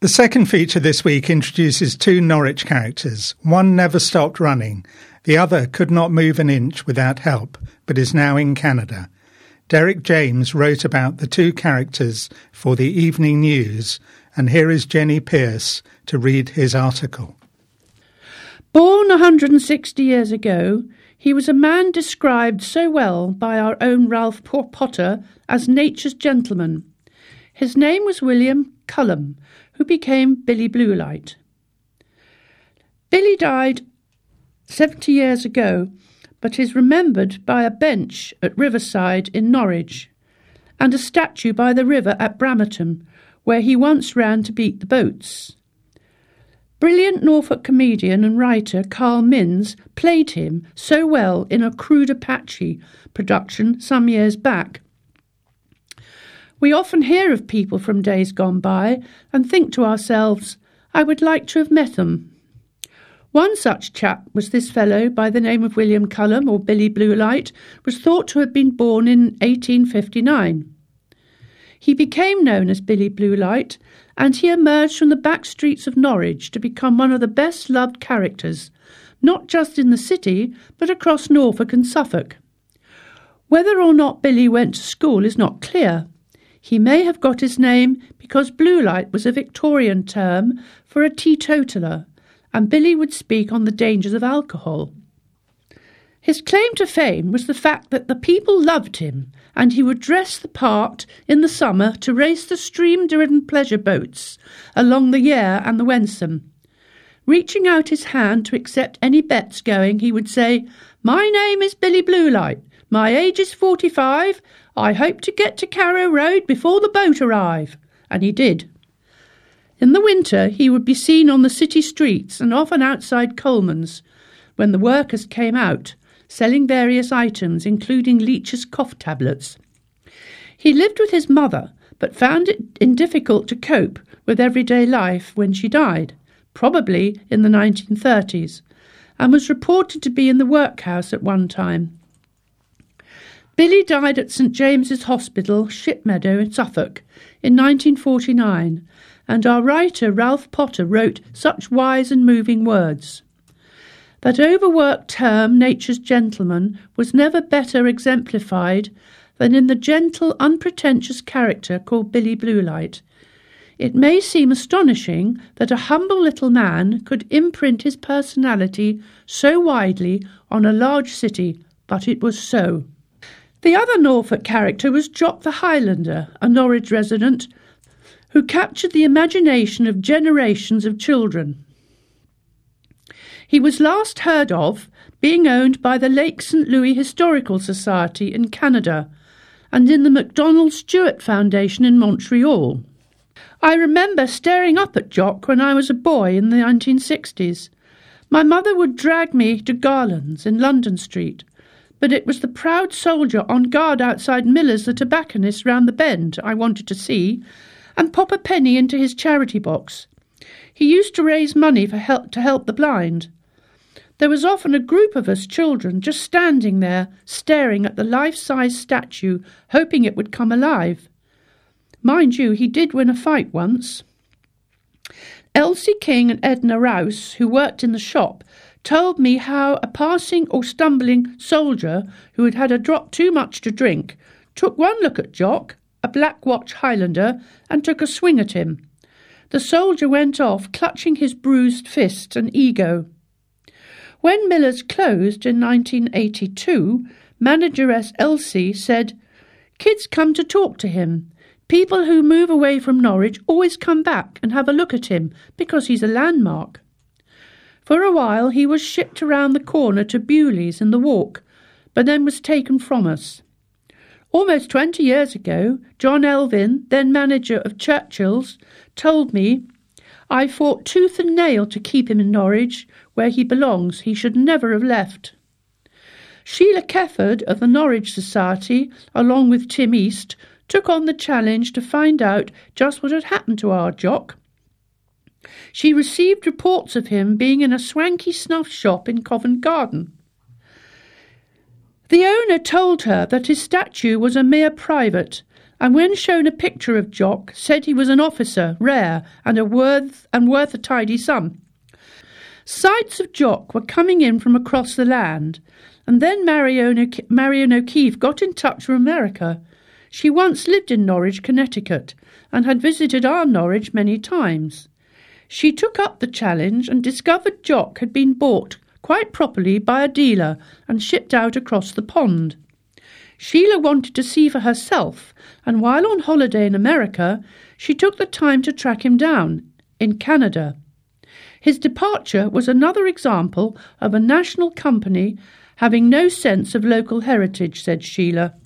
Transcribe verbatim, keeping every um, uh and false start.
The second feature this week introduces two Norwich characters. One never stopped running. The other could not move an inch without help, but is now in Canada. Derek James wrote about the two characters for the Evening News, and here is Jenny Pierce to read his article. Born one hundred sixty years ago, he was a man described so well by our own Ralph Potter as nature's gentleman. His name was William Cullum, who became Billy Bluelight. Billy died seventy years ago, but is remembered by a bench at Riverside in Norwich and a statue by the river at Bramerton, where he once ran to beat the boats. Brilliant Norfolk comedian and writer Carl Minns played him so well in a Crude Apache production some years back. We often hear of people from days gone by and think to ourselves, I would like to have met them. One such chap was this fellow by the name of William Cullum, or Billy Bluelight, was thought to have been born in eighteen fifty-nine. He became known as Billy Bluelight, and he emerged from the back streets of Norwich to become one of the best-loved characters, not just in the city, but across Norfolk and Suffolk. Whether or not Billy went to school is not clear. He may have got his name because Bluelight was a Victorian term for a teetotaler, and Billy would speak on the dangers of alcohol. His claim to fame was the fact that the people loved him, and he would dress the part in the summer to race the stream-driven pleasure boats along the Yare and the Wensum. Reaching out his hand to accept any bets going, he would say, "My name is Billy Bluelight. My age is forty-five. I hope to get to Carrow Road before the boat arrive." And he did. In the winter, he would be seen on the city streets and often outside Coleman's, when the workers came out, selling various items, including Leech's cough tablets. He lived with his mother, but found it difficult to cope with everyday life when she died, probably in the nineteen thirties, and was reported to be in the workhouse at one time. Billy died at St James's Hospital, Shipmeadow in Suffolk, in nineteen forty-nine, and our writer Ralph Potter wrote such wise and moving words. That overworked term, nature's gentleman, was never better exemplified than in the gentle, unpretentious character called Billy Bluelight. It may seem astonishing that a humble little man could imprint his personality so widely on a large city, but it was so. The other Norfolk character was Jock the Highlander, a Norwich resident, who captured the imagination of generations of children. He was last heard of being owned by the Lake Saint Louis Historical Society in Canada and in the MacDonald Stewart Foundation in Montreal. I remember staring up at Jock when I was a boy in the nineteen sixties. My mother would drag me to Garland's in London Street, but it was the proud soldier on guard outside Miller's the tobacconist round the bend I wanted to see, and pop a penny into his charity box. He used to raise money for help to help the blind. There was often a group of us children just standing there, staring at the life-size statue, hoping it would come alive. Mind you, he did win a fight once. Elsie King and Edna Rouse, who worked in the shop, told me how a passing or stumbling soldier who had had a drop too much to drink took one look at Jock, a Black Watch Highlander, and took a swing at him. The soldier went off, clutching his bruised fist and ego. When Miller's closed in nineteen eighty-two, manageress Elsie said, "Kids come to talk to him. People who move away from Norwich always come back and have a look at him because he's a landmark." For a while he was shipped around the corner to Bewley's in the Walk, but then was taken from us. Almost twenty years ago, John Elvin, then manager of Churchill's, told me, "I fought tooth and nail to keep him in Norwich, where he belongs. He should never have left." Sheila Kefford of the Norwich Society, along with Tim East, took on the challenge to find out just what had happened to our Jock. She received reports of him being in a swanky snuff shop in Covent Garden. The owner told her that his statue was a mere private and when shown a picture of Jock, said he was an officer, rare, and a worth and worth a tidy sum. Sights of Jock were coming in from across the land, and then Marion, Marion O'Keefe got in touch from America. She once lived in Norwich, Connecticut, and had visited our Norwich many times. She took up the challenge and discovered Jock had been bought quite properly by a dealer and shipped out across the pond. Sheila wanted to see for herself, and while on holiday in America, she took the time to track him down in Canada. His departure was another example of a national company having no sense of local heritage, said Sheila.